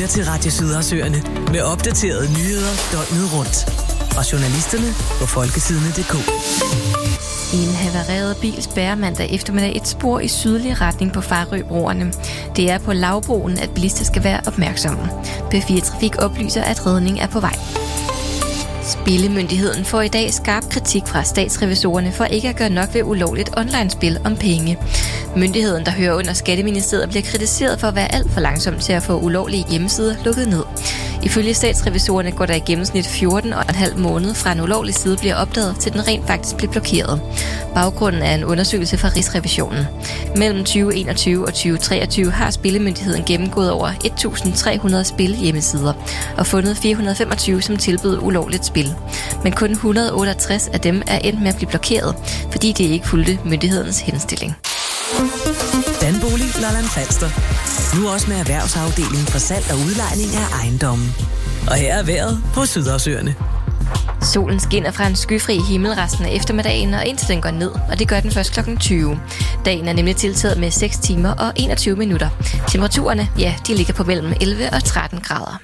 til Radio Sydersøerne med opdaterede nyheder døgnet rundt. Fra journalisterne på folketidene.dk. I en havareret bil spærrer mandag eftermiddag et spor i sydlig retning på Farøbroerne. Det er på Lavbroen, at bilister skal være opmærksomme. P4 Trafik oplyser, at redning er på vej. Spillemyndigheden får i dag skarp kritik fra statsrevisorerne for ikke at gøre nok ved ulovligt online-spil om penge. Myndigheden, der hører under Skatteministeriet, bliver kritiseret for at være alt for langsom til at få ulovlige hjemmesider lukket ned. Ifølge statsrevisorerne går der i gennemsnit 14,5 måneder fra en ulovlig side bliver opdaget, til den rent faktisk bliver blokeret. Baggrunden er en undersøgelse fra Rigsrevisionen. Mellem 2021 og 2023 har Spillemyndigheden gennemgået over 1.300 spilhjemmesider og fundet 425, som tilbød ulovligt spil. Men kun 168 af dem er endt med at blive blokeret, fordi de ikke fulgte myndighedens henstilling. Danbolig Lolland Falster. Nu også med erhvervsafdelingen for salg og udlejning af ejendommen. Og her er vejret på Sydersøerne. Solen skinner fra en skyfri himmel resten af eftermiddagen, og indtil den går ned, og det gør den først kl. 20. Dagen er nemlig tiltaget med 6 timer og 21 minutter. Temperaturerne, ja, de ligger på mellem 11 og 13 grader.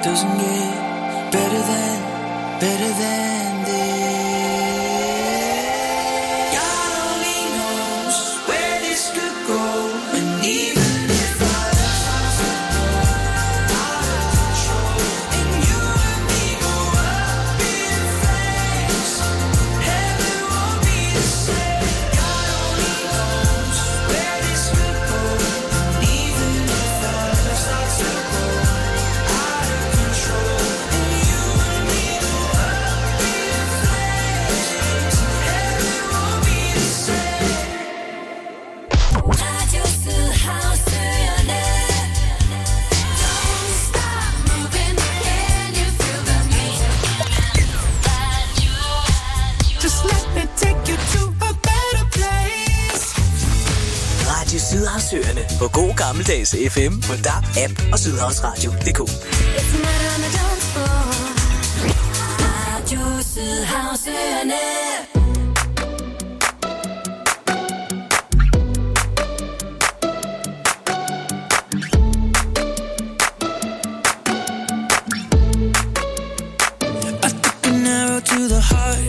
doesn't get better than this. God only knows where this could go, and even if our love starts to go out of control, and you and me go up in flames, heaven won't be the same. God only knows where this could go, and even if our love starts to go out of control, and you and me go up in flames, heaven won't be the same. Radio Sydhavsøerne. Don't stop moving, can you feel the beat? Just let me take you to a better place. Radio Sydhavsøerne på god gammeldags FM på DAB, app og sydhavsradio.dk. It's a night on the dance floor. Radio Sydhavsøerne. I took an arrow to the heart.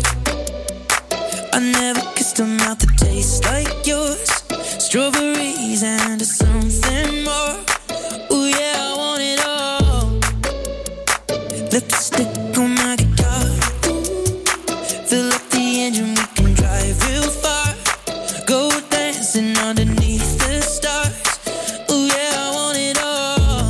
I never kissed a mouth that tastes like yours. Strawberries and something more. Ooh yeah, I want it all. Lipstick on my guitar. Fill up the engine, we can drive real far. Go dancing underneath the stars. Ooh yeah, I want it all.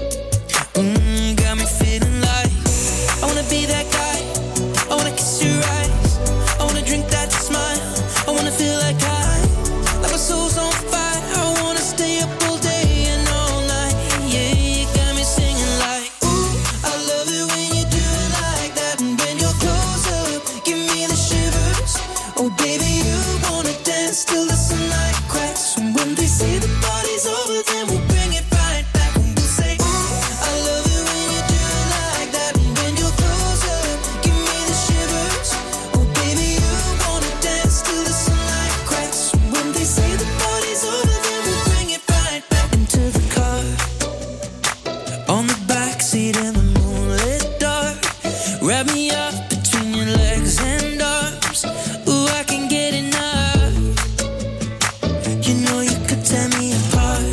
Got me feeling like I wanna be that guy. I wanna kiss your eyes. I wanna drink that smile. I wanna feel like like my soul's on fire. I wanna stay up all day and all night. Yeah, you got me singing like, ooh, I love it when you do it like that. And when you're close up, give me the shivers. Oh baby, you wanna dance till the sunlight cracks. And when they say the party's over, then we'll bring it right back. And we'll say, ooh, I love it when you do it like that. And when you're close up, give me the shivers. Oh baby, you wanna dance till the sunlight cracks. And when they say the party's over, then we'll bring it right back into the car. On the backseat in the moonlit dark. Wrap me up between your legs and arms. Ooh, I can get enough. You know you could tear me apart.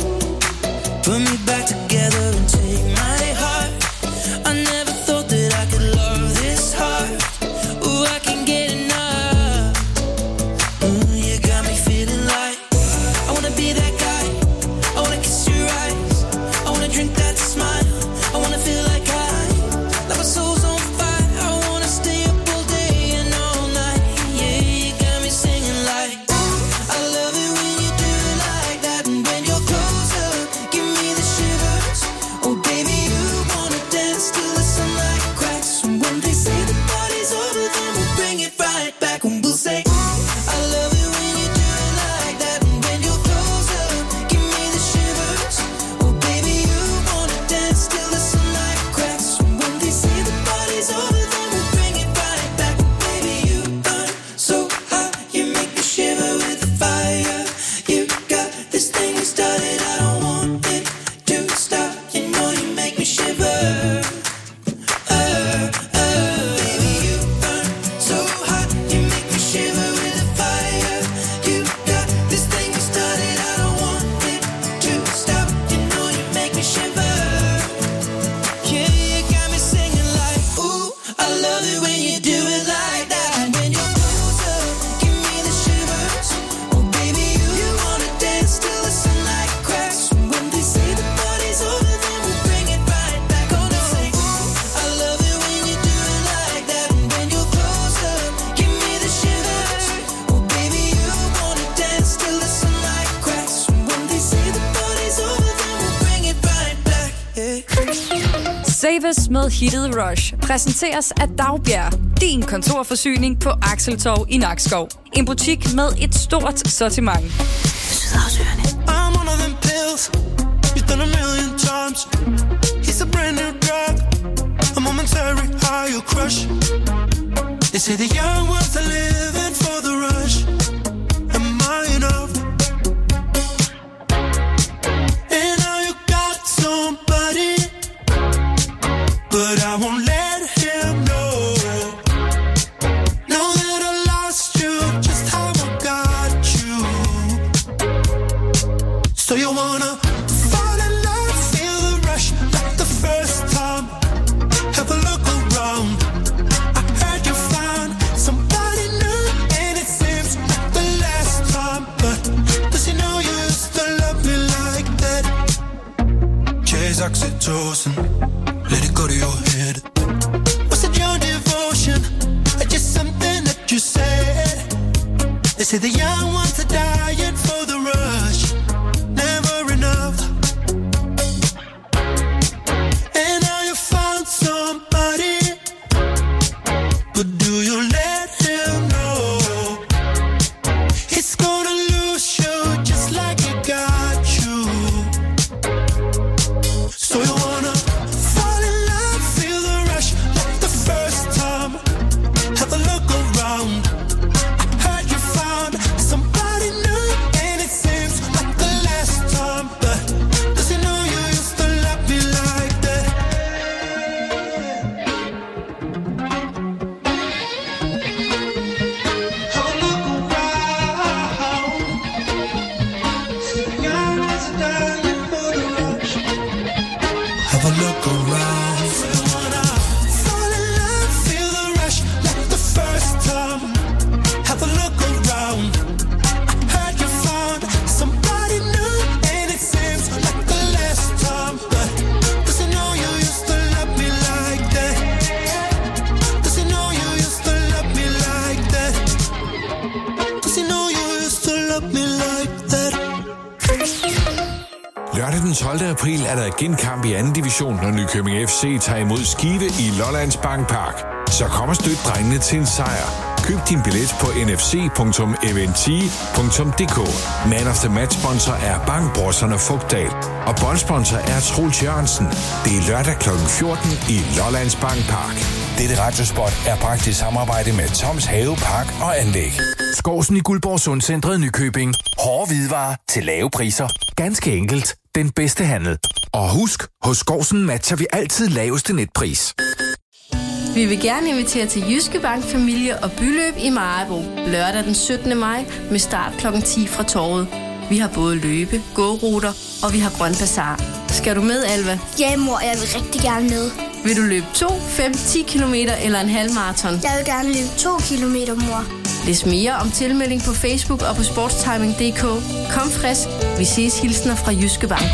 Put me back together and take my heart. I never thought that I could love this hard. Ooh, I can get enough. Ooh, you got me feeling like I wanna be that guy. I wanna kiss your eyes. I wanna drink that smile. I wanna feel like like my soul's on fire. I wanna stay up all day and all night. Yeah, you got me singing like, ooh, I love it when you do it like that. And when you're close up, give me the shivers. Oh baby, you wanna dance till the sunlight cracks. And when they say the party's over, then we'll bring it right back. And we'll say, ooh, I love it when you do it like that. And when you're close up, give me the shivers. Oh baby, you wanna dance till the sunlight cracks. And when they say the party's over, then we'll bring it right back. Baby, you burn so hot, you make me shiver with the fire. You got this thing started, I don't want it to stop. You know you make me shiver. Baby, you burn so hot, you make me shiver with the fire. You got this thing started, I don't want it to stop. You know you make me shiver. Yeah, you got me singing like, ooh, I love it when you do it like that. And when you're close up, give me the shivers. Oh baby, you wanna dance till the sunlight cracks. And when they say the party's over, then we'll bring it right back. Oh no, say, ooh, I love it when you do it like that. And when you're close up, give me the shivers. Oh baby, you wanna dance till the sunlight cracks. And when they say the party's over, then we'll bring it right back. Yeah. Save Us med hittet Rush præsenteres af Dagbjerg, din kontorforsyning på Akseltorv i Nakskov. En butik med et stort sortiment. Sydhavsøerne. I'm one of them pills you've done a million times. It's a brand new drug, a momentary high you'll crush. They say the young ones are living for the rush. Am I enough? And now you got somebody tossing. Let it go to your head. Was it your devotion or just something that you said? They say the young ones are dying for the rush. Never enough. And now you found somebody, but do you let him know it's gonna lose you just like it got you? So you wanna fall in love, feel the rush like the first time. Have a look around. I heard you found somebody new, and it seems like the last time. But does he know you used to love me like that? Have a look around. See the young ones are dying for the rush. Have a look around. So you wanna fall in love, feel the rush like the first time. Have a look around. Heard you found somebody new, and it seems like the last time. But does he know you used to love me like that? Does he know you used to love me like that? Does he know you used to love me like that? Lørdag den 12. april er der igen kamp i 2. division, når Nykøbing FC tager imod Skive i Lollands Bankpark. Så kom og støt drengene til en sejr. Køb din billet på nfc.eventi.dk. Man of the Match sponsor er Bankbrosserne Fugdal, og bondsponsor er Troels Jørgensen. Det er lørdag kl. 14 i Lollands Bankpark. Dette radiospot er bragt i samarbejde med Toms Have, Park og Anlæg. Skovsen i Guldborg Sundcentret Nykøbing. Hårde hvidevarer til lave priser. Ganske enkelt den bedste handel. Og husk, hos Skovsen matcher vi altid laveste netpris. Vi vil gerne invitere til Jyske Bank Familie- og Byløb i Maribo lørdag den 17. maj med start kl. 10 fra torvet. Vi har både løbe, gåruter og vi har grøn bazar. Skal du med, Alva? Ja, mor, jeg vil rigtig gerne med. Vil du løbe 2, 5, 10 km eller en halv maraton? Jeg vil gerne løbe 2 kilometer, mor. Læs mere om tilmelding på Facebook og på sportstiming.dk. Kom frisk. Vi ses, hilsner fra Jyske Bank.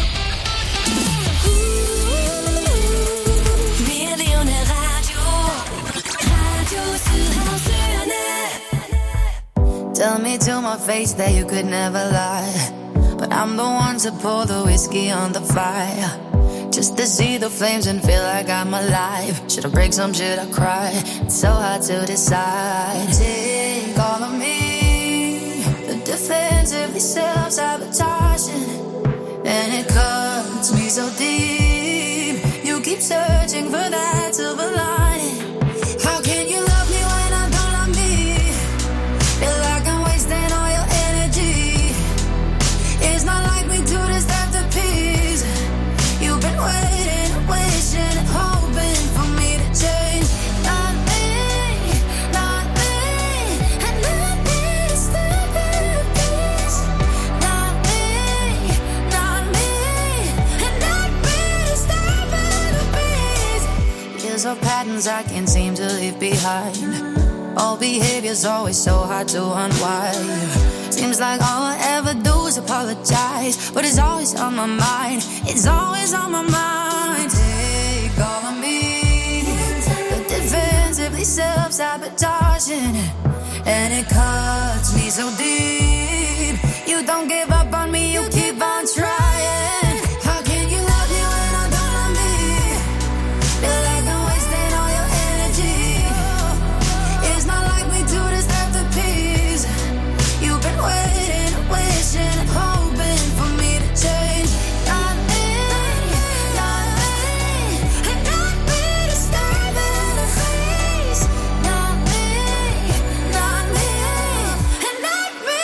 Tell me to my face that you could never lie, but I'm the one to pour the whiskey on the fire, just to see the flames and feel like I'm alive. Should I break some, should I cry? It's so hard to decide. Take all of me, the defensively self-sabotaging, and it cuts me so deep. You keep searching for that silver lining. How can you love me when I don't love me? Feel like I'm wasting all your energy. It's not like we do this after peace. You've been waiting, wishing, hoping for me to change. Not me, not me, and not me to step in peace. Not me, not me, and not me to step in peace. Years of patterns I can't seem to leave behind. All behavior's always so hard to unwind. Seems like all I ever do is apologize, but it's always on my mind. It's always on my mind. Take all of me, but defensively self-sabotaging, and it cuts me so deep. You don't give up on me, you keep on trying. How can you love me when I don't love me? Feel like I'm wasting all your energy. It's not like we do this after peace. You've been waiting, wishing, hoping for me to change. Not me, not me, and not me to step in the face. Not me, and not me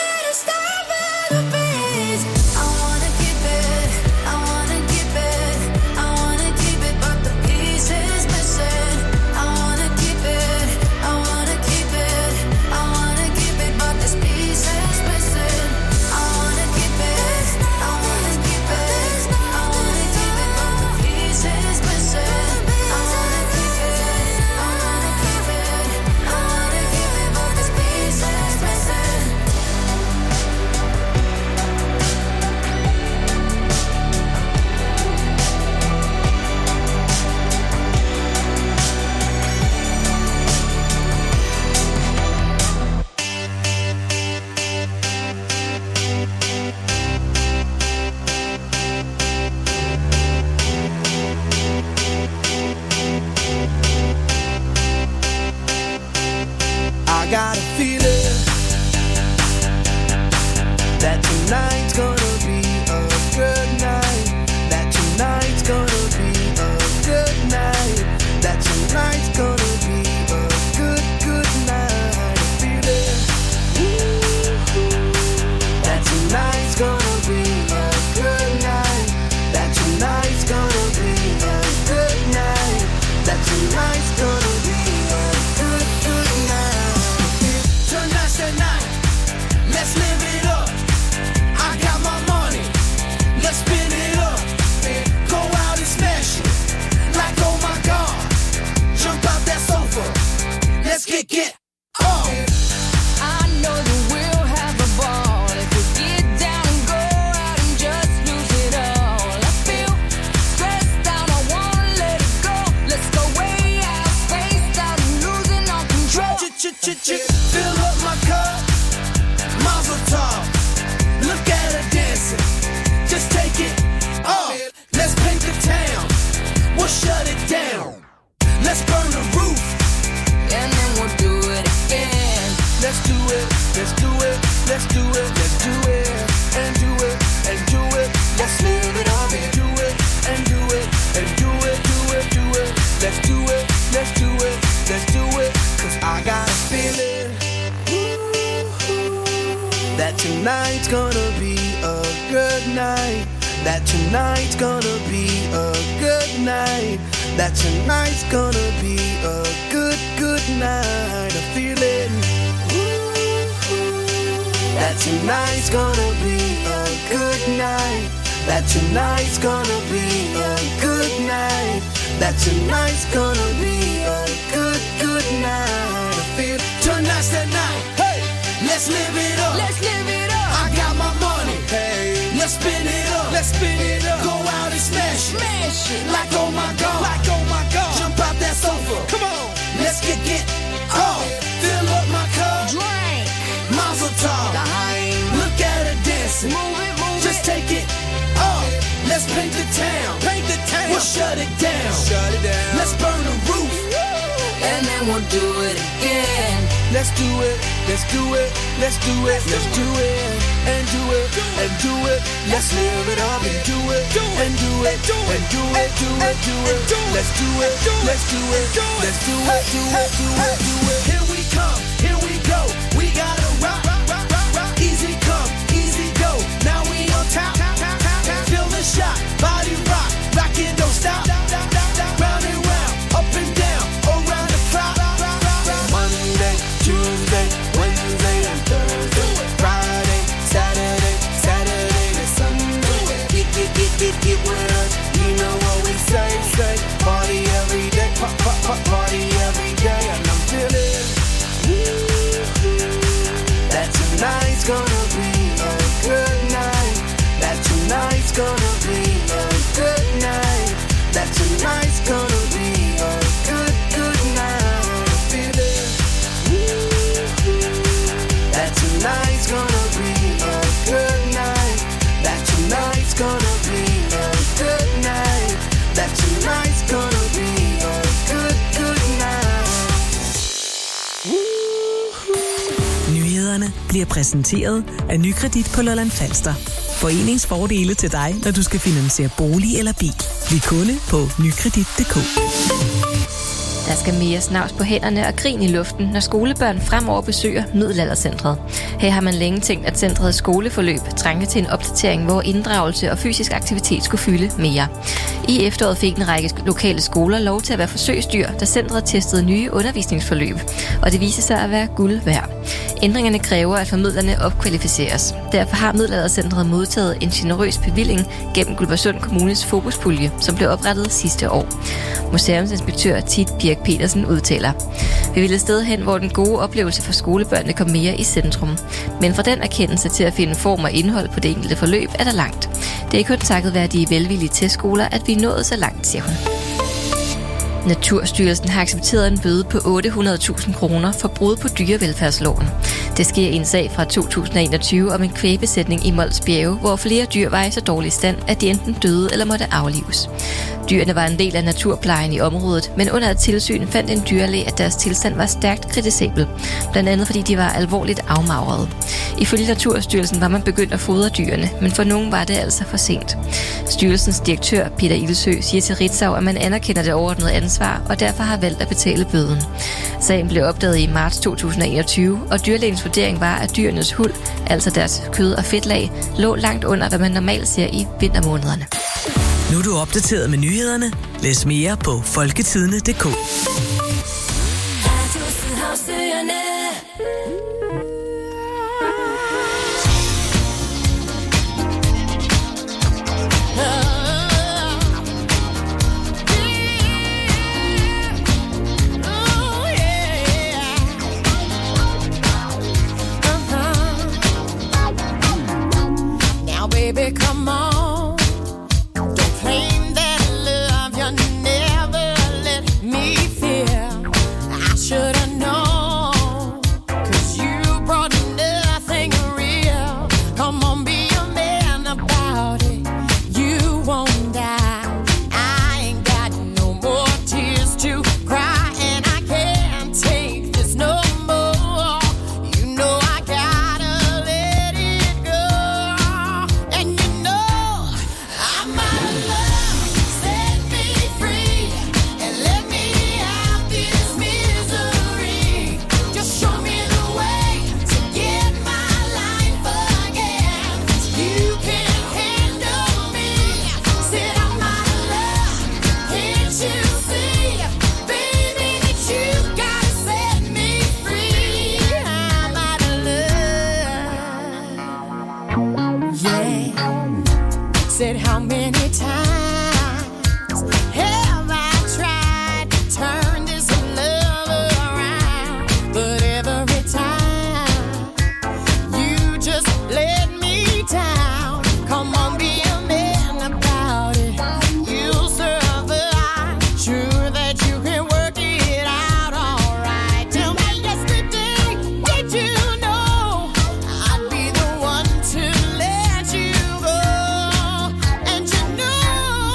it, let's do it, let's do it, let's do it, and do it, and do it. Let's live it up and do it, and do it, and do it, do it, do it. Let's do it, let's do it, let's do it. 'Cause I got a feeling that tonight's gonna be a good night. That tonight's gonna be a good night. That tonight's gonna be a good, good night. A feeling that tonight's gonna be a good night. That tonight's gonna be a good night. That tonight's gonna be a good, good night. I feel tonight's the night. Hey, let's live it up. Let's live it up. I got my money. Hey, let's spin it up. Let's spin it up. Go out and smash it. Smash it. Like oh my god. Like oh my god. Jump out that sofa. Come on. Let's get off. Fill up my cup. Drink. Mazel tov. Look at her dancing. Move it, move it. Just take it off. Let's paint the town. Paint the town. We'll shut it down. Shut it down. Let's burn the roof. And then we'll do it again. Let's do it. Let's do it. Let's do it. Let's do it. And do it. And do it. Let's live it up and do it. And do it. And do it. Do it. Do it. Let's do it. Let's do it. Let's do it. Do it. Do it. Do it. Here we come. Here we go. We gotta rock. Easy come. Easy go. Now we on top. Feel the shot. Body rock. Rock it. Don't stop. Round and round. Up and down. Around the clock. Monday, Tuesday, Wednesday, and Thursday. Friday, Saturday, Saturday to Sunday. Get with us. You know what we say. Party every day. Party every day. And I'm feeling that tonight's gonna be a good night. That tonight's gonna be a good night. That tonight's gonna be a good, good night. I feel it. That tonight's gonna be a good night. That tonight's gonna be a good night. That tonight's gonna be a good, good night. Nyhederne bliver præsenteret af Nykredit på Lolland Falster. Foreningsfordele til dig, når du skal finansiere bolig eller bil. Bliv kunde på nykredit.dk. Der skal mere snavs på hænderne og grin i luften, når skolebørn fremover besøger Middelaldercentret. Her har man længe tænkt, at centrets skoleforløb trængte til en opdatering, hvor inddragelse og fysisk aktivitet skulle fylde mere. I efteråret fik en række lokale skoler lov til at være forsøgsdyr, da centret testede nye undervisningsforløb, og det viste sig at være guld værd. Ændringerne kræver, at formidlerne opkvalificeres. Derfor har Middelaldercentret modtaget en generøs bevilling gennem Guldborgsund Kommunes fokuspulje, som blev oprettet sidste år. Museumsinspektør Tit Birk Petersen udtaler: Vi vil et sted hen, hvor den gode oplevelse for skolebørnene kom mere i centrum. Men fra den erkendelse til at finde form og indhold på det enkelte forløb er der langt. Det er kun takket være de velvillige testskoler, at vi er nået så langt, siger hun. Naturstyrelsen har accepteret en bøde på 800.000 kroner for brud på dyrevelfærdsloven. Det sker i en sag fra 2021 om en kvægbesætning i Mols Bjerge, hvor flere dyr var i så dårlig stand, at de enten døde eller måtte aflives. Dyrene var en del af naturplejen i området, men under et tilsyn fandt en dyrlæge, at deres tilstand var stærkt kritisabel, blandt andet fordi de var alvorligt afmagrede. Ifølge Naturstyrelsen var man begyndt at fodre dyrene, men for nogen var det altså for sent. Styrelsens direktør Peter Ildsø siger til Ritzau, at man anerkender det overordnede ansvar, og derfor har valgt at betale bøden. Sagen blev opdaget i marts 2021, og dyrlægens vurdering var, at dyrenes huld, altså deres kød- og fedtlag, lå langt under, hvad man normalt ser i vintermånederne. Nu er du opdateret med nyhederne. Læs mere på folketidene.dk. Now baby, come on. Don't claim that love you never let me feel. I should have known, 'cause you brought nothing real. Come on, be a man about it. You won't die. I ain't got no more tears to cry, and I can't take this no more. You know I said, how many times have I tried to turn this love around? But every time you just let me down. Come on, be a man about it. You'll survive. Sure that you can work it out all right. Tell me yesterday, did you know I'd be the one to let you go? And you know,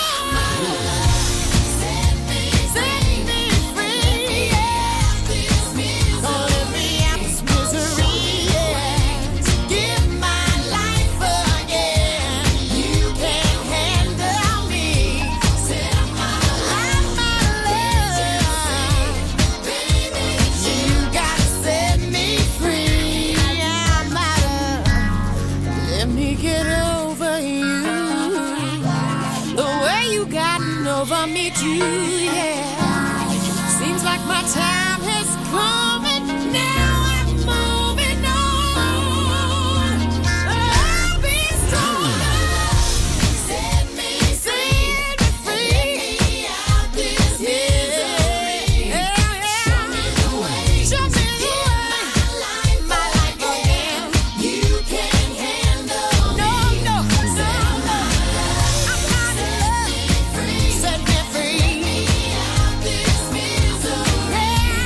set me free, yeah. Don't let me out this misery, yeah. Give my life again. You can't handle me. I'm out of love, baby. You gotta set me free. I'm out of. Let me get over you. The way you gotten over me too, yeah. Seems like my time has come and now I'm moving on. I'll be stronger. Set me free. Out this misery. Show me the way. Show me the way. My life again. You can't handle me. No. I'm out of love. Set me free. Out this misery.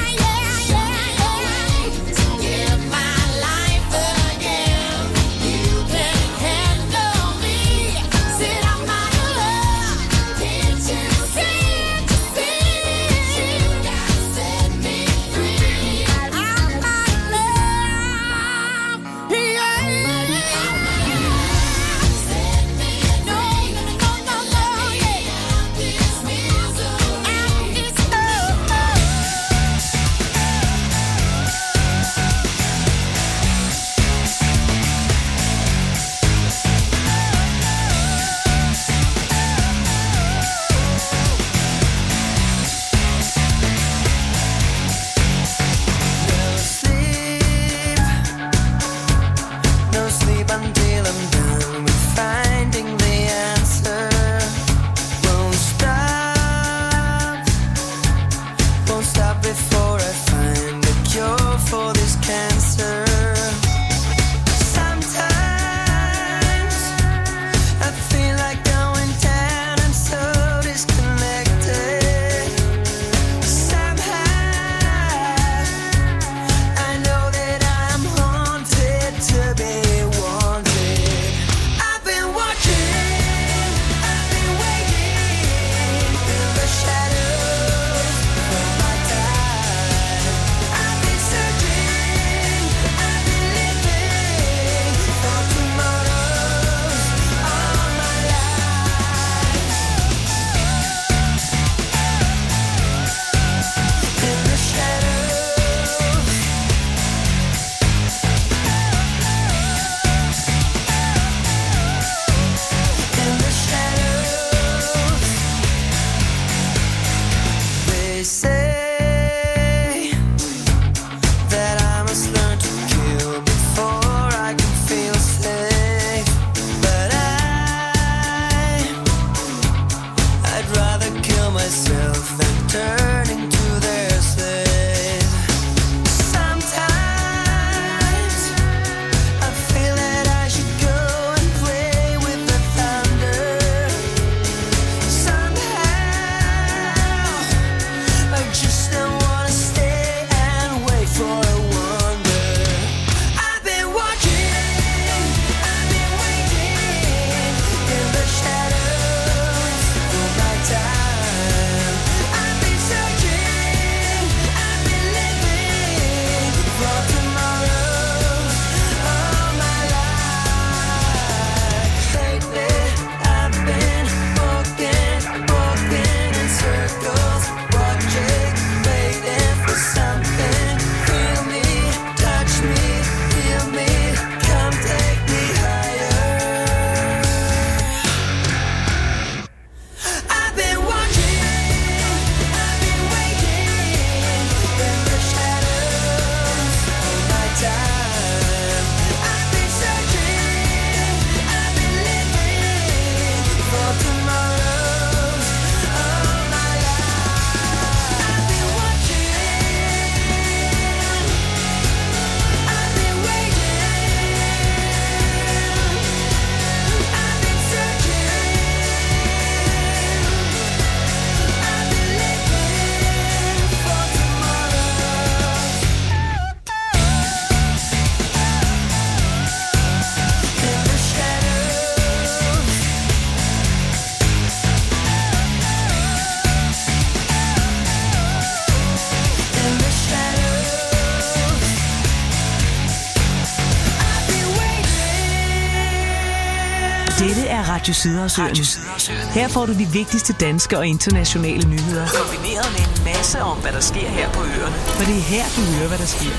Dette er Radio Sydhavsøen. Her får du de vigtigste danske og internationale nyheder, kombineret med en masse om, hvad der sker her på øerne. For det er her, du hører, hvad der sker.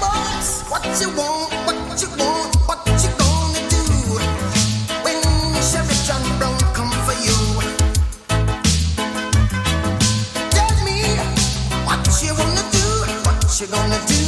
You gonna do?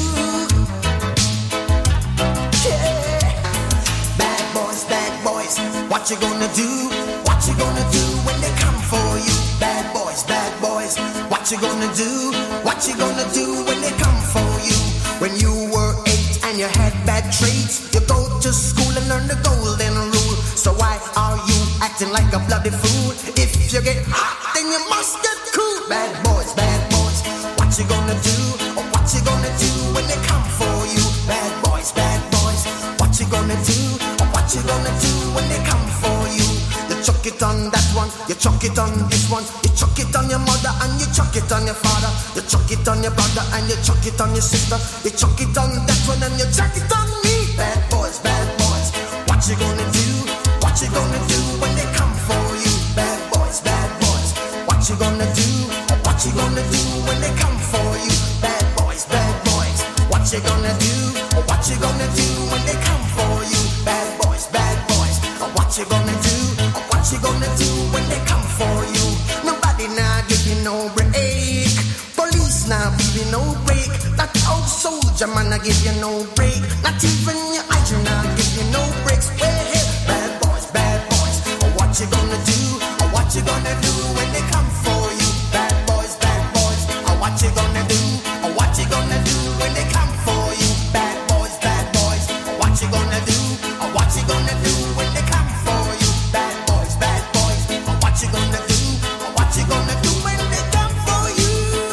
Yeah. Bad boys, what you gonna do? What you gonna do when they come for you? Bad boys, what you gonna do? What you gonna do when they come for you? When you were 8 and you had bad traits, you go to school and learn the golden rule. So why are you acting like a bloody fool? If you get hot, then you must get cool. Bad boys, what you gonna do? What you gonna do when they come for you? Bad boys, what you gonna do? What you gonna do when they come for you? You chuck it on that one, you chuck it on this one, you chuck it on your mother and you chuck it on your father, you chuck it on your brother and you chuck it on your sister, you chuck it on that one and you chuck it on me. Bad boys, what you gonna do? What you gonna do when they come for you? Bad boys, what you gonna do? What you gonna do when they come for you? Bad boys, what you gonna do? What you gonna do when they come for you? Bad boys, what you gonna do? What you gonna do when they come for you? Nobody now give you no break. Police now give you no break. That old soldier man I give you no break. Not even your eyes now give you no breaks. Hey, bad boys, what you gonna do? What you gonna do when they come for you? Bad boys, what you gonna do? What you gonna do when they come for you? Bad boys, what you gonna do? What you gonna do when they come for you? Bad boys, what you gonna do? What you gonna do when they come for you?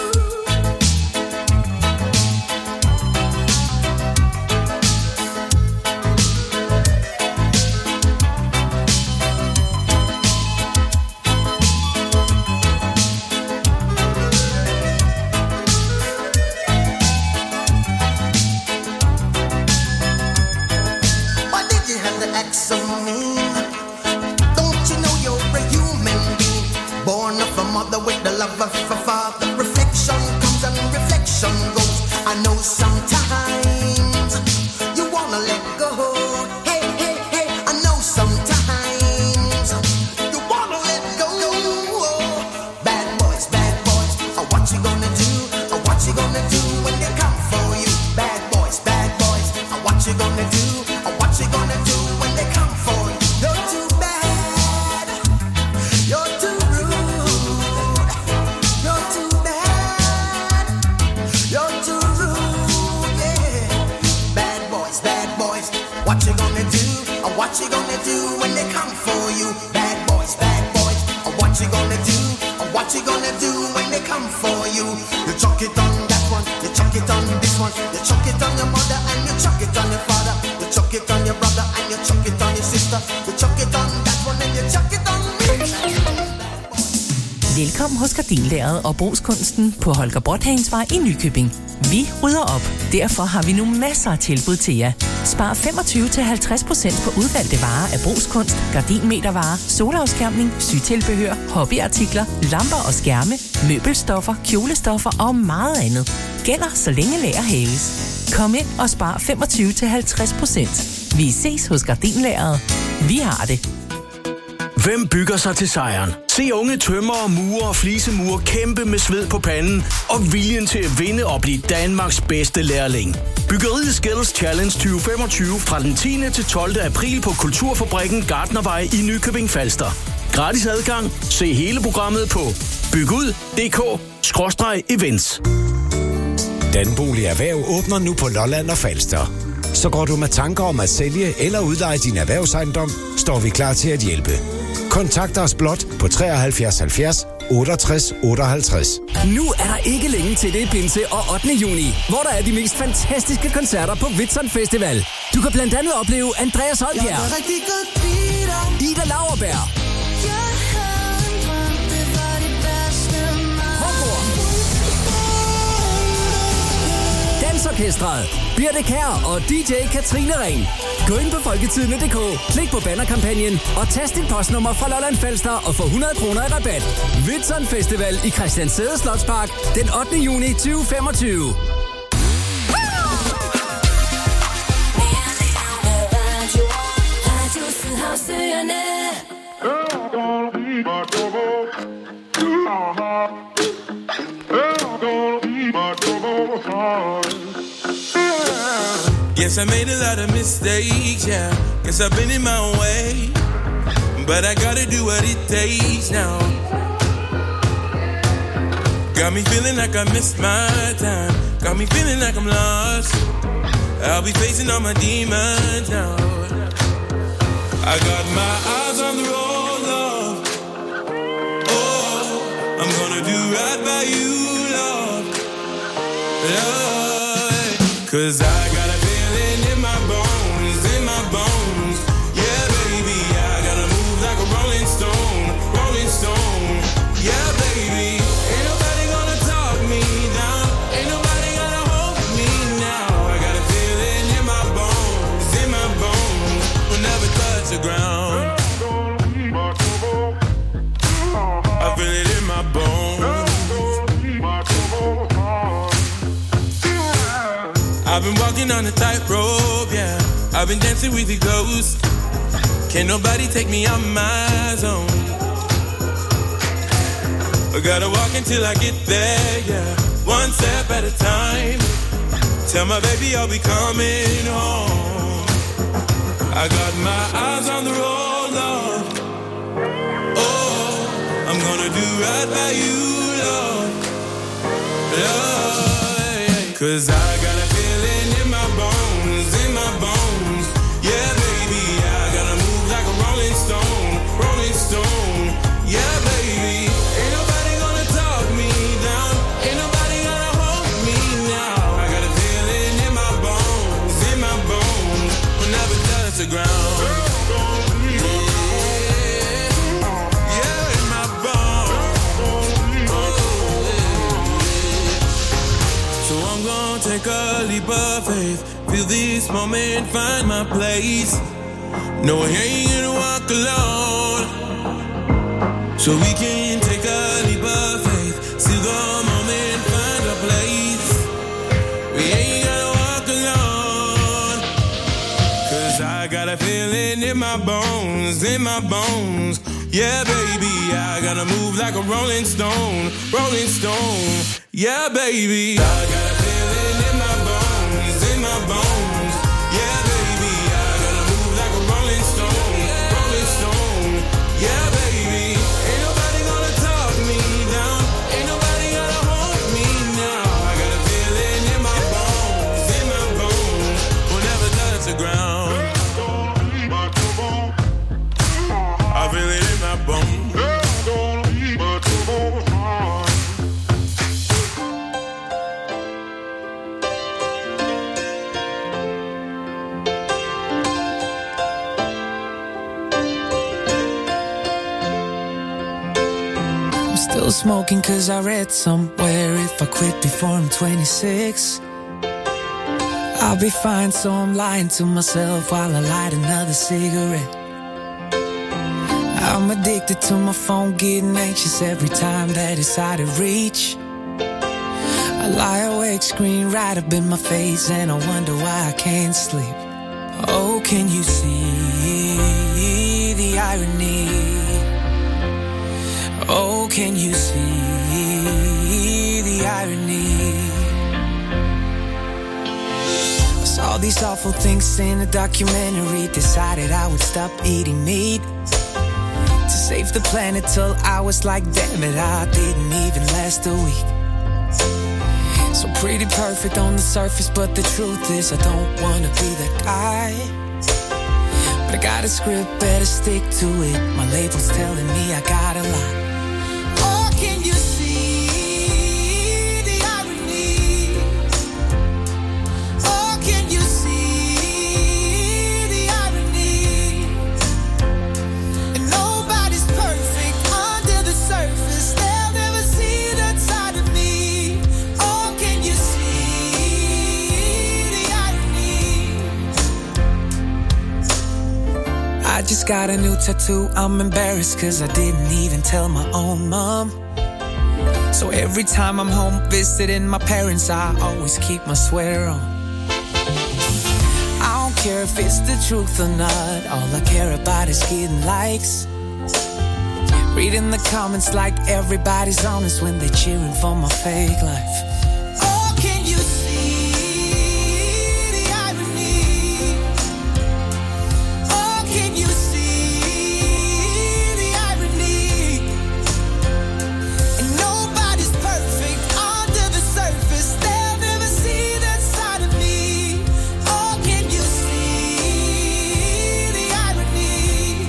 With the love of a father, reflection comes and reflection goes. I know sometimes you wanna let go. Hey, I know sometimes you wanna let go. Bad boys, what you gonna do? What you gonna do when they come for you? Bad boys, what you gonna do? What you gonna do when they come for you? You're too bad, you're too what you gonna do? What you gonna do when they come for you? Bad boys, what you gonna do? What you gonna do when they come for you? You chuck it on that one, you chuck it on this one, you chuck it on your mother and you chuck it on your father, you chuck it on your brother and you chuck it on your sister, you chuck it on that one and you chuck it on me. Velkommen hos Gardinlæret og brugskunsten på Holger Bråthagens i Nykøbing. Vi rydder op. Derfor har vi nu masser af tilbud til jer. Spar 25-50% på udvalgte varer af brugskunst, gardinmetervarer, solafskærmning, sytilbehør, hobbyartikler, lamper og skærme, møbelstoffer, kjolestoffer og meget andet. Gælder så længe lager hæves. Kom ind og spar 25-50%. Vi ses hos Gardinlæret. Vi har det. Hvem bygger sig til sejren? Se unge tømrere, murer og flisemurer kæmpe med sved på panden og viljen til at vinde og blive Danmarks bedste lærling. Byggeriet Skills Challenge 2025 fra den 10. til 12. april på Kulturfabrikken Gartnervej i Nykøbing Falster. Gratis adgang. Se hele programmet på bygud.dk/events. Danbolig Erhverv åbner nu på Lolland og Falster. Så går du med tanker om at sælge eller udleje din erhvervsejendom, står vi klar til at hjælpe. Kontakt os blot på 73 70 68 58. Nu er der ikke længe til det pinse og 8. juni, hvor der er de mest fantastiske koncerter på Whitsun Festival. Du kan blandt andet opleve Andreas Holbjerg, Ida Lauerberg, Dansorkestret, Birte Kjær og DJ Katrine Ring. Gå ind på folketidene.dk, klik på bannerkampagnen og tast dit postnummer fra Lolland Falster og få 100 kroner i rabat. Whitsun Festival i Christianssæde Slotspark den 8. juni 2025. Guess I made a lot of mistakes, yeah. Guess I've been in my own way, but I gotta do what it takes now. Got me feeling like I missed my time. Got me feeling like I'm lost. I'll be facing all my demons now. I got my eyes on the road, love. Oh, I'm gonna do right by you, love. Love. 'Cause I got a feeling in my bones, in my bones. Yeah, baby, I gotta move like a rolling stone, rolling stone. Yeah, baby, ain't nobody gonna talk me down. Ain't nobody gonna hold me now. I got a feeling in my bones, will never touch the ground. I feel it in my bones. I've been walking on a tightrope, yeah. I've been dancing with the ghost. Can't nobody take me out my zone. I gotta walk until I get there, yeah. One step at a time. Tell my baby I'll be coming home. I got my eyes on the road, love. Oh, I'm gonna do right by you, love. Love, 'cause I got a feeling in my bones, in my bones. Yeah, baby, I gotta move like a rolling stone, rolling stone. Yeah, baby, ain't nobody gonna talk me down. Ain't nobody gonna hold me now. I got a feeling in my bones, will never touch the ground. Take a leap of faith, feel this moment, find my place. No, I ain't gonna walk alone. So we can take a leap of faith, see the moment, find a place. We ain't gonna walk alone. 'Cause I got a feeling in my bones, in my bones. Yeah, baby, I gotta move like a rolling stone, rolling stone. Yeah, baby, I got a feeling in my bones, in my bones. Yeah, baby, I gotta move like a rolling stone, rolling stone. Yeah, baby, ain't nobody gonna talk me down. Ain't nobody gonna hold me now. I got a feeling in my bones, will never touch the ground. I feel it in my bones. Still smoking 'cause I read somewhere if I quit before I'm 26, I'll be fine, so I'm lying to myself while I light another cigarette. I'm addicted to my phone, getting anxious every time that it's out of reach. I lie awake, screen right up in my face, and I wonder why I can't sleep. Oh, can you see the irony? Oh, can you see the irony? Saw these awful things in a documentary, decided I would stop eating meat to save the planet till I was like, damn it, I didn't even last a week. So pretty perfect on the surface, but the truth is I don't wanna be that guy. But I got a script, better stick to it. My label's telling me I gotta lie. Can you see the irony? Oh, can you see the irony? And nobody's perfect under the surface. They'll never see the side of me. Oh, can you see the irony? I just got a new tattoo. I'm embarrassed cause I didn't even tell my own mom. So every time I'm home visiting my parents, I always keep my sweater on. I don't care if it's the truth or not. All I care about is getting likes. Reading the comments like everybody's honest when they're cheering for my fake life. Oh, can you see the irony? Oh, can you see the irony? And nobody's perfect under the surface. They'll never see that side of me. Oh, can you see the irony?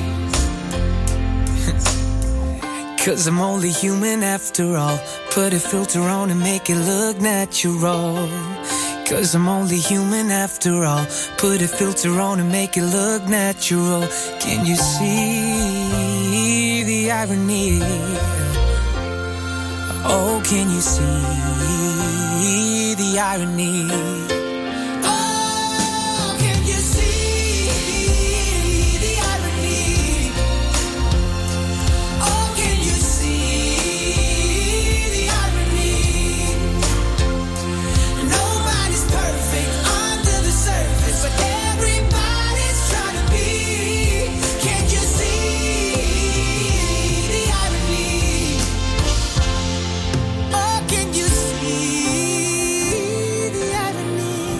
'Cause I'm only human after all. Put a filter on and make it look natural. 'Cause I'm only human after all. Put a filter on and make it look natural. Can you see the irony? Oh, can you see the irony? Oh, can you see the irony? Oh, can you see the irony? Nobody's perfect under the surface, but everybody's trying to be. Can you see the irony? Oh, can you see the irony?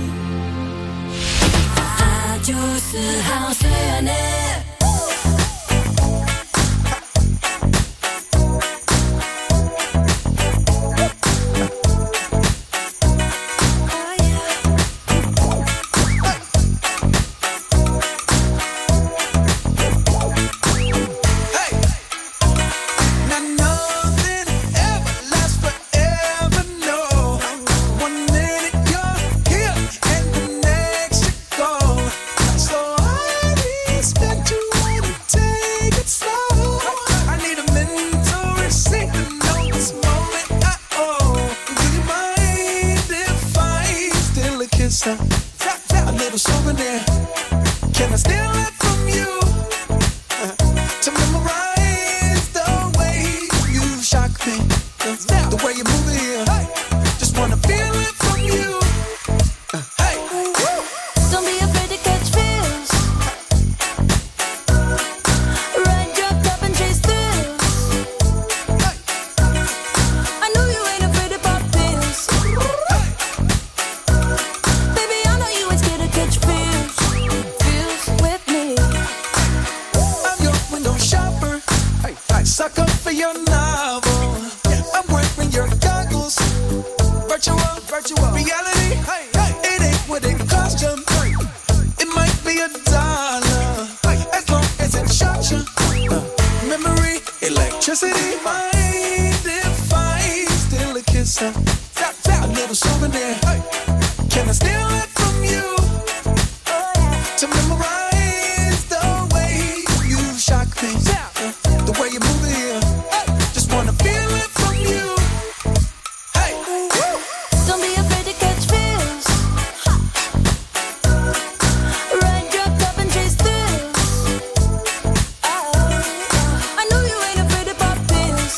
I just house in it. A little souvenir. Can I steal it from you? To memorize the way you shock me, the way you move it here. Just wanna feel it from you. Hey, Don't be afraid to catch feels. Run, jump up and chase thrills. I know you ain't afraid to pop pills. Baby, I know you ain't scared to catch feels. Feels with me. I'm your window shopper. I suck up for your novel. I'm wearing your goggles. Virtual reality. It ain't what it cost you. It might be $1 as long as it shocks you. Memory, electricity. Mind if I steal a kiss? A little souvenir. Can I steal it from you? To memorize the way you shock me, the way you move it here. Just wanna feel it from you. Hey, Don't be afraid to catch feels. Run, jump up and chase thrills. I know you ain't afraid to pop pills.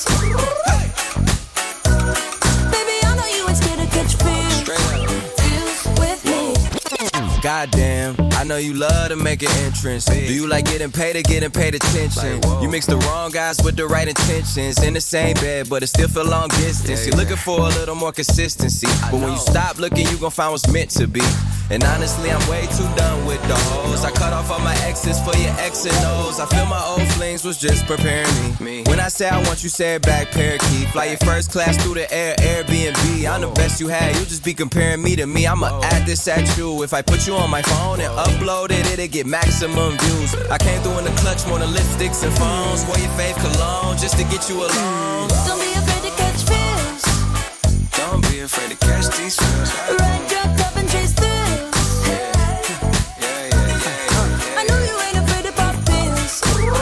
Baby, I know you ain't scared to catch feels. Feels with me. Goddamn, I know you love to make an entrance. Do you like getting paid or getting paid attention? You mix the wrong guys with the right intentions. In the same bed, but it still feel long distance. You're looking for a little more consistency. But when you stop looking, you gon' find what's meant to be. And honestly, I'm way too done with the hoes. I cut off all my exes for your X and O's. I feel my old flings was just preparing me. When I say I want you, say it back, parakeet. Fly your first class through the air, Airbnb. I'm the best you had, you just be comparing me to me. I'ma add this at you. If I put you on my phone and upload it, it'll get maximum views. I came through in the clutch, more than lipsticks and phones. Wear your fave cologne just to get you alone. Don't be afraid to catch feels. Don't be afraid to catch these feels. Run, jump up and chase thrills. I know you ain't afraid to pop pills.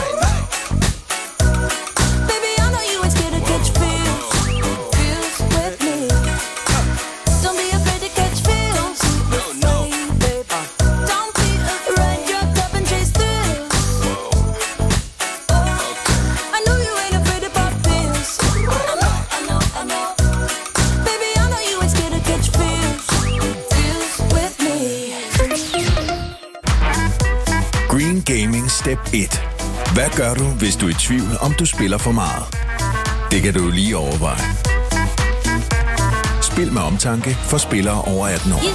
Baby, I know you ain't scared to catch feels. Feels with me. Don't be afraid to catch feels. Don't be afraid. Run, jump up and chase thrills. Green Gaming Step 1. Hvad gør du, hvis du er i tvivl, om du spiller for meget? Det kan du lige overveje. Spil med omtanke for spillere over 18 år.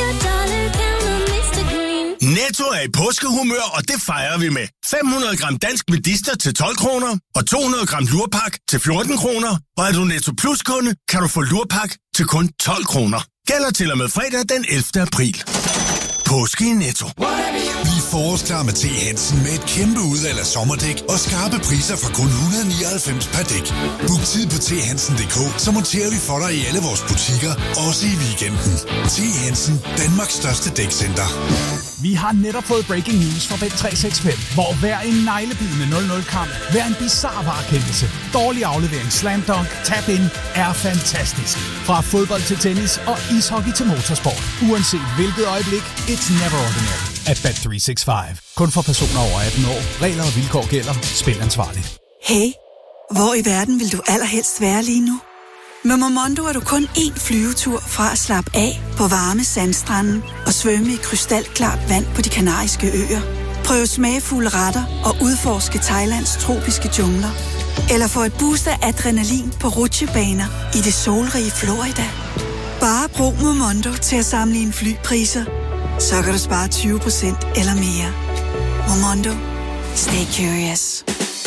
Netto er i påskehumør, og det fejrer vi med 500 gram dansk medister til 12 kroner og 200 gram lurpak til 14 kroner. Og er du Netto Plus-kunde, kan du få lurpak til kun 12 kroner. Gælder til og med fredag den 11. april. Påske i Netto. Vi er forårsklar med T. Hansen med et kæmpe udvalg af sommerdæk og skarpe priser fra kun 199 per dæk. Book tid på thansen.dk, så monterer vi for dig i alle vores butikker, også i weekenden. T. Hansen, Danmarks største dækcenter. Vi har netop fået breaking news fra Bet365, hvor hver en neglebidende 0-0-kamp, hver en bizarre varekendelse, dårlig aflevering, slam dunk, tap-in er fantastisk. Fra fodbold til tennis og ishockey til motorsport. Uanset hvilket øjeblik, it's never ordinary at Bet365. Kun for personer over 18 år. Regler og vilkår gælder. Spil ansvarligt. Hey, hvor i verden vil du allerhelst være lige nu? Med Momondo er du kun én flyvetur fra at slappe af på varme sandstranden og svømme i krystalklart vand på De Kanariske Øer. Prøv smagfulde retter og udforske Thailands tropiske jungler. Eller få et boost af adrenalin på rutsjebaner i det solrige Florida. Bare brug Momondo til at sammenligne flypriser. Så kan du spare 20% eller mere. Momondo. Stay curious.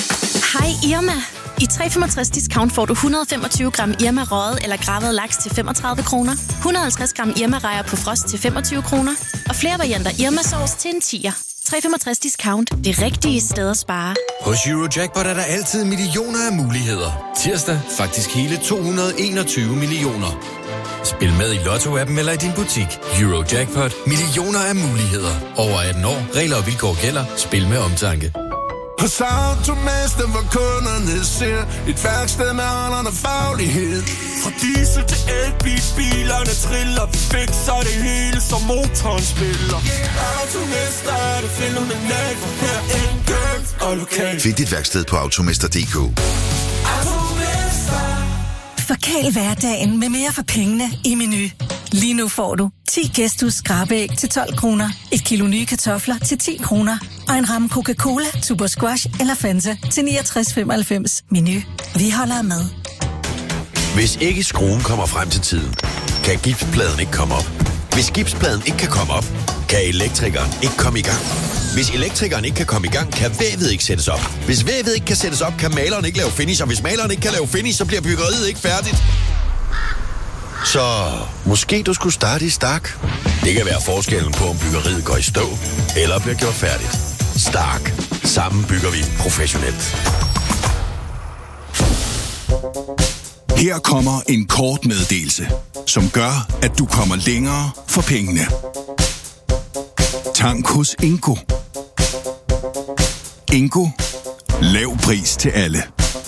Hej Irma. I 365 discount får du 125 gram Irma røget eller gravet laks til 35 kroner, 150 gram Irma rejer på frost til 25 kroner og flere varianter Irma sauce til en 10'er. 365 discount. Det rigtige sted at spare. Hos Eurojackpot er der altid millioner af muligheder. Tirsdag faktisk hele 221 millioner. Spil med i Lotto-appen eller i din butik. Eurojackpot. Millioner af muligheder. Over 18 år. Regler og vilkår gælder. Spil med omtanke. Hos Automester, hvor kunderne ser et værksted med holderne faglighed. Fra diesel til elbil, bilerne triller. Vi fikser det hele, som motoren spiller. Automester er det fænomenalt, for her er enkelt og lokalt. Find dit værksted på automester.dk. Forkæl hverdagen med mere for pengene i Menu. Lige nu får du 10 Gæsthus skrabeæg til 12 kroner, et kilo nye kartofler til 10 kroner og en ramme Coca-Cola, Super Squash eller Fanta til 69,95. Menu. Vi holder med. Hvis ikke skruen kommer frem til tiden, kan gipspladen ikke komme op. Hvis gipspladen ikke kan komme op, kan elektrikeren ikke komme i gang. Hvis elektrikeren ikke kan komme i gang, kan vævet ikke sættes op. Hvis vævet ikke kan sættes op, kan maleren ikke lave finish. Og hvis maleren ikke kan lave finish, så bliver byggeriet ikke færdigt. Så måske du skulle starte i Stark. Det kan være forskellen på, om byggeriet går i stå eller bliver gjort færdigt. Stark. Sammen bygger vi professionelt. Her kommer en kort meddelelse, som gør, at du kommer længere for pengene. Tank hos Ingo. Ingo. Lav pris til alle.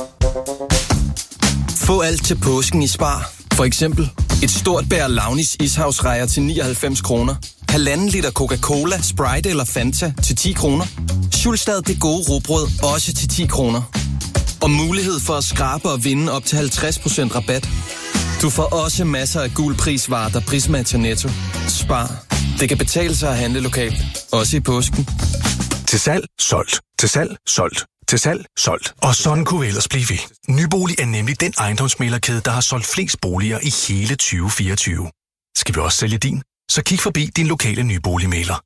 Få alt til påsken i Spar. For eksempel et stort bær Launis ishavsrejer til 99 kroner. 1,5 liter Coca-Cola, Sprite eller Fanta til 10 kroner. Schulstad det gode rugbrød også til 10 kroner. Og mulighed for at skrabe og vinde op til 50% rabat. Du får også masser af gul prisvarer, der prismatcher Netto. Spar. Det kan betale sig at handle lokalt. Også i påsken. Til salg, solgt. Til salg, solgt. Til salg, solgt. Og sådan kunne vi ellers blive ved. Nybolig er nemlig den ejendomsmæglerkæde, der har solgt flest boliger i hele 2024. Skal vi også sælge din? Så kig forbi din lokale nyboligmægler.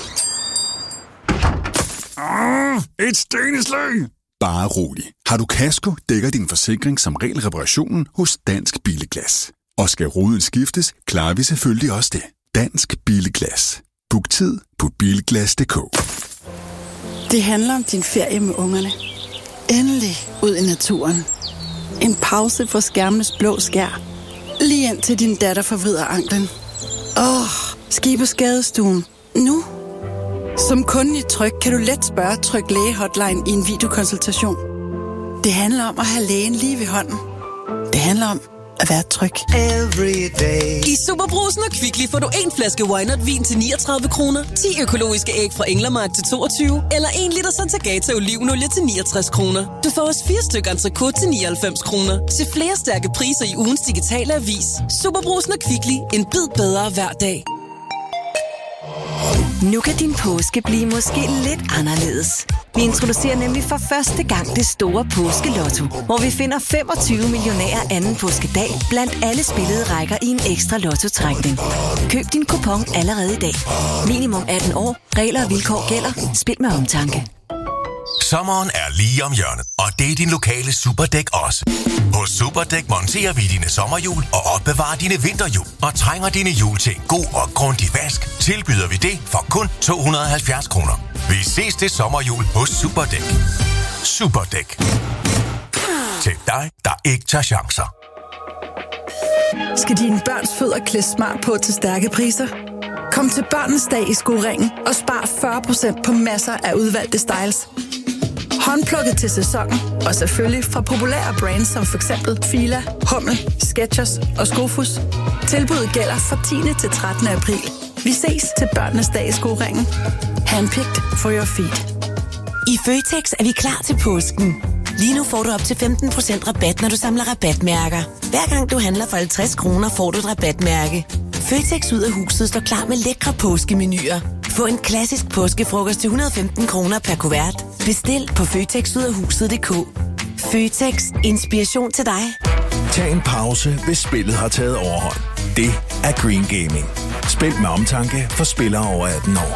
Et steneslag! Bare rolig. Har du kasko, dækker din forsikring som regel reparationen hos Dansk Billeglas. Og skal ruden skiftes, klarer vi selvfølgelig også det. Dansk Billeglas. Book tid på bilglas.dk. Det handler om din ferie med ungerne. Endelig ud i naturen. En pause fra skærmenes blå skær. Lige ind til din datter forvrider anklen. Ski på skadestuen. Nu. Som kunde i Tryg kan du let spørge Tryg Læge Hotline i en videokonsultation. Det handler om at have lægen lige ved hånden. Det handler om at være tryg. I Superbrusen og Kvickly får du en flaske Wynot vin til 39 kroner, 10 økologiske æg fra Englermark til 22, eller 1 liter Santagata olivenolie til 69 kroner. Du får også 4 stykker entrecôte til 99 kroner. Se flere stærke priser i ugens digitale avis. Superbrusen og Kvickly. En bid bedre hver dag. Nu kan din påske blive måske lidt anderledes. Vi introducerer nemlig for første gang det store påskelotto, hvor vi finder 25 millionærer anden påskedag blandt alle spillede rækker i en ekstra lottotrækning. Køb din kupon allerede i dag. Minimum 18 år. Regler og vilkår gælder. Spil med omtanke. Sommeren er lige om hjørnet, og det er din lokale Superdæk også. Hos Superdæk monterer vi dine sommerhjul og opbevarer dine vinterhjul. Og trænger dine hjul til en god og grundig vask, tilbyder vi det for kun 270 kroner. Vi ses til sommerhjul hos Superdæk. Superdæk. Til dig, der ikke tager chancer. Skal dine børns fødder klædes smart på til stærke priser? Kom til Børnenes Dag i Skoringen og spar 40% på masser af udvalgte styles. Håndplukket til sæsonen, og selvfølgelig fra populære brands som f.eks. Fila, Hummel, Skechers og Skofus. Tilbuddet gælder fra 10. til 13. april. Vi ses til Børnenes Dag i Skoringen. Handpicked for your feet. I Føtex er vi klar til påsken. Lige nu får du op til 15% rabat, når du samler rabatmærker. Hver gang du handler for 50 kroner, får du et rabatmærke. Føtex ud af huset står klar med lækre påskemenuer. Få en klassisk påskefrokost til 115 kroner per kuvert. Bestil på føtexudafhuset.dk. Føtex. Inspiration til dig. Tag en pause, hvis spillet har taget overhånd. Det er Green Gaming. Spil med omtanke for spillere over 18 år.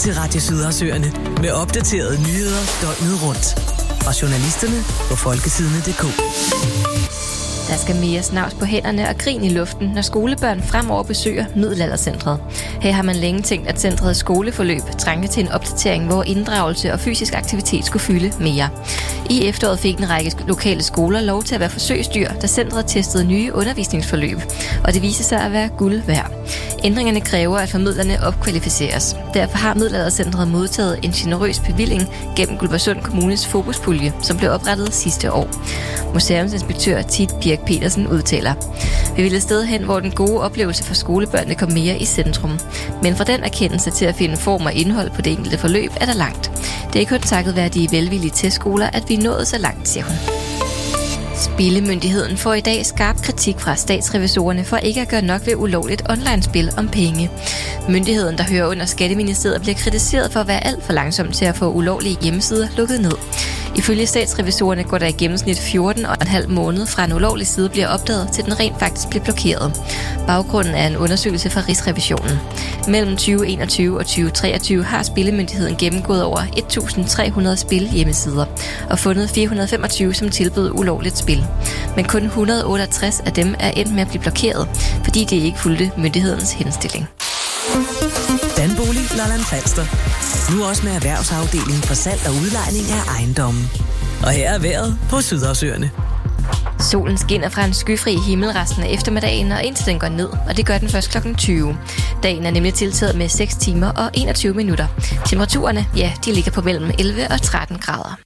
til Radio Sydersøerne med opdaterede nyheder døgnet rundt. Og journalisterne på folketidene.dk. Der skal mere snavs på hænderne og grin i luften, når skolebørn fremover besøger Middelaldercentret. Her har man længe tænkt, at centrets skoleforløb trængte til en opdatering, hvor inddragelse og fysisk aktivitet skulle fylde mere. I efteråret fik en række lokale skoler lov til at være forsøgsdyr, da centret testede nye undervisningsforløb, og det viste sig at være guld værd. Ændringerne kræver, at formidlerne opkvalificeres. Derfor har Middelaldercentret modtaget en generøs bevilling gennem Guldborgsund Kommunes fokuspulje, som blev oprettet sidste år. Museumsinspektør Tit Birk Petersen udtaler: Vi vil et sted hen, hvor den gode oplevelse for skolebørnene kom mere i centrum. Men fra den erkendelse til at finde form og indhold på det enkelte forløb er der langt. Det er kun takket være de velvillige testskoler, at vi er nået så langt, siger hun. Spillemyndigheden får i dag skarp kritik fra statsrevisorerne for ikke at gøre nok ved ulovligt online-spil om penge. Myndigheden, der hører under Skatteministeriet, bliver kritiseret for at være alt for langsom til at få ulovlige hjemmesider lukket ned. Ifølge statsrevisorerne går der i gennemsnit 14,5 måneder fra en ulovlig side bliver opdaget, til den rent faktisk bliver blokeret. Baggrunden er en undersøgelse fra Rigsrevisionen. Mellem 2021 og 2023 har Spillemyndigheden gennemgået over 1.300 spil-hjemmesider og fundet 425, som tilbød ulovligt spil. Men kun 168 af dem er endt med at blive blokeret, fordi det ikke fulgte myndighedens henstilling. Danbolig Lolland Falster. Nu også med erhvervsafdelingen for salg og udlejning af ejendommen. Og her er vejret på Sydersøerne. Solen skinner fra en skyfri himmel resten af eftermiddagen, og indtil den går ned, og det gør den først kl. 20. Dagen er nemlig tiltaget med 6 timer og 21 minutter. Temperaturerne, ja, de ligger på mellem 11 og 13 grader.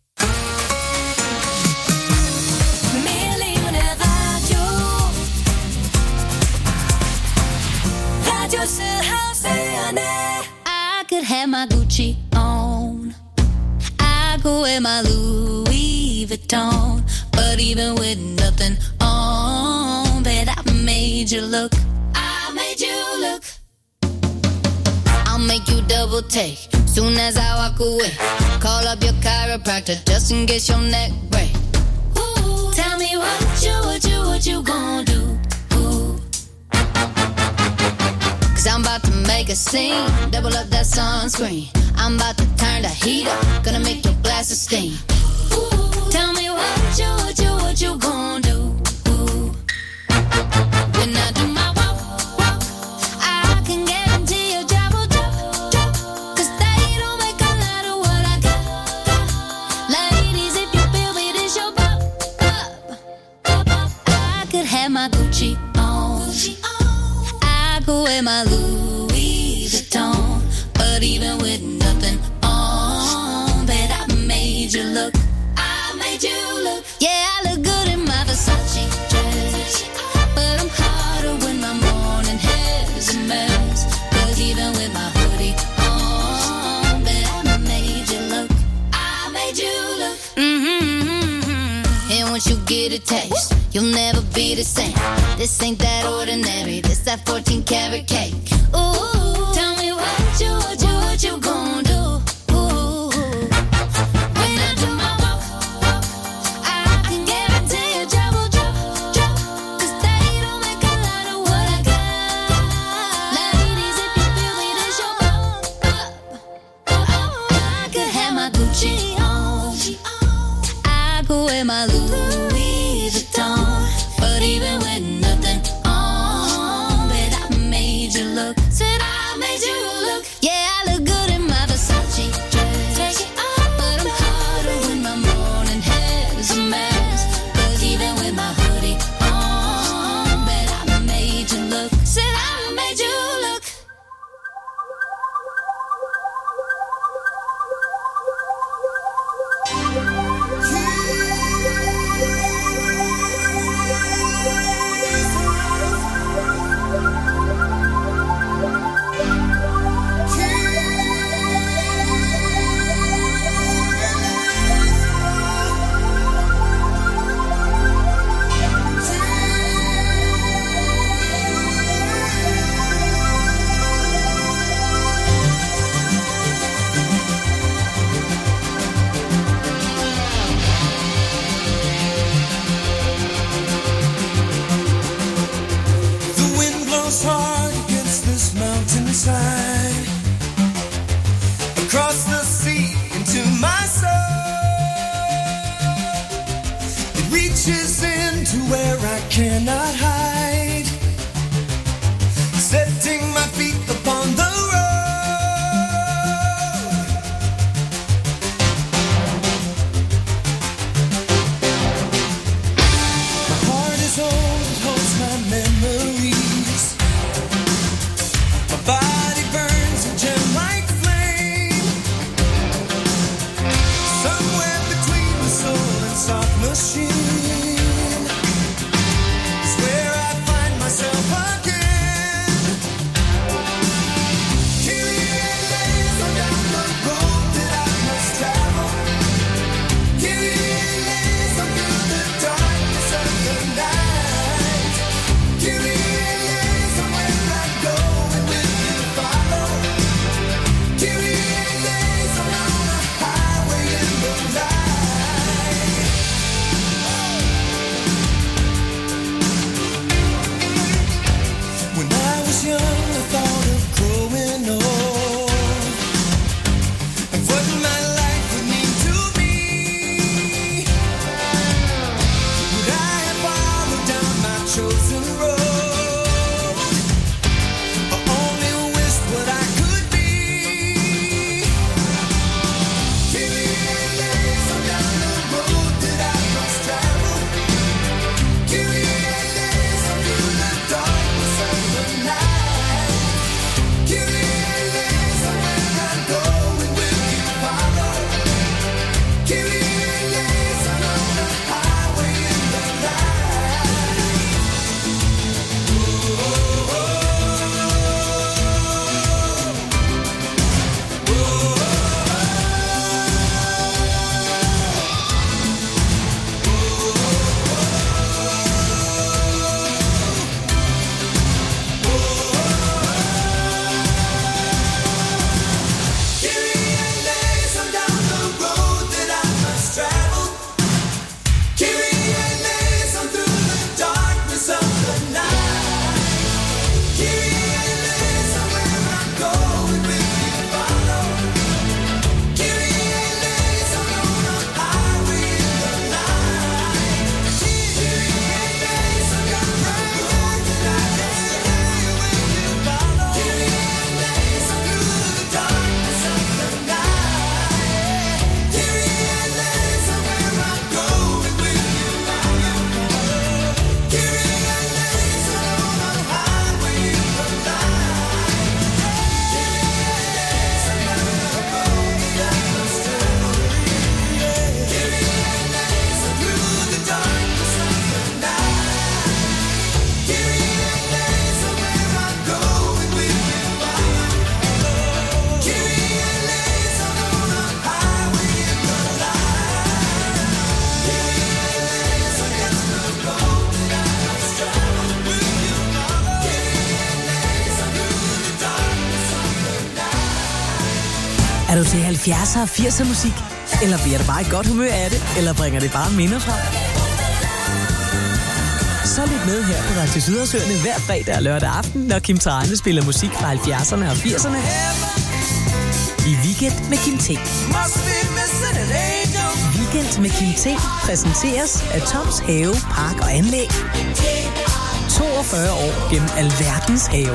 I could have my Gucci on. I go wear my Louis Vuitton. But even with nothing on, bet I made you look. I made you look. I'll make you double take soon as I walk away. Call up your chiropractor just in case your neck break. Ooh, tell me what you gonna do? Cause I'm about to make a scene, double up that sunscreen. I'm about to turn the heat up, gonna make your glasses steam. Ooh, tell me what you gonna do? Ooh. When I do my walk, I can guarantee your job will drop. Cause they don't make a lot of what I got. Ladies, if you feel me, this your pop. I could have my Gucci on. I could wear my Louis Vuitton. But even with nothing on, bet I made you look. I made you look. Yeah, I look good in my Versace dress. But I'm hotter when my morning hair's a mess. Cause even with my hoodie on, bet I made you look. I made you look. And once you get a taste, you'll never be the same. This ain't that ordinary, this that 14 karat cake. Ooh, tell me what you gon' do? Ooh, when I do my walk, I can guarantee your job will drop. Cause they don't make a lot of what I got. Ladies, if you feel me, this your pop. I could have my Gucci on. I could wear my Louis Vuitton. But even with nothing on, bet I made you look. Said I made you look. Yeah, I look good in my Versace dress. But I'm hotter when my morning hair's a mess. Cause even with my hoodie on, bet I made you look. Said I made you look. cannot hide. Setting my feet upon the road. My heart is old, it holds my memories. My body burns a gem like flame. Somewhere between the soul and soft machine is where I find myself again. Kyrie eleison, down the road that I must travel. Kyrie eleison, through the darkness of the night. Kyrie eleison, where I go, and will you follow? Kyrie eleison, on a highway in the night. When I was young, I thought of growing old and what my life would mean to me. Would I have followed down my chosen road, or only wished what I could be? Kyrie eleison, down the road that I must travel. Kyrie eleison, through the darkness of the night. Kyrie eleison, where I go, and will you follow? Kyrie eleison, on the highway in the night. Kyrie eleison, down the road that I must travel. Kyrie eleison, through the darkness of the night. Kyrie eleison, where I go, and will you follow? Kyrie eleison, on a highway in the night. Kyrie eleison, down the road that I must travel. Will you follow? Kyrie eleison, through the darkness of the night. Kyrie eleison, where I go, and will you follow? Kyrie eleison, on a highway in the night. Kyrie eleison, down the road that I must travel. Kyrie eleison, through the darkness of the night. Kyrie eleison, where I go, and will you follow? Kyrie eleison, on a highway in the night. Kyrie eleison, down the road that I must travel. Will you follow? Kyrie eleison, through the darkness of the night. Er du til 70'er og 80'er musik? Eller bliver du bare i godt humør af det? Eller bringer det bare minder frem? Så lyt med her på Radio Sydersøerne hver fredag og lørdag aften, når Kim Thrane spiller musik fra 70'erne og 80'erne. I Weekend med Kim T. Weekend med Kim T præsenteres af Toms Have, Park og Anlæg. 42 år gennem alverdens haver.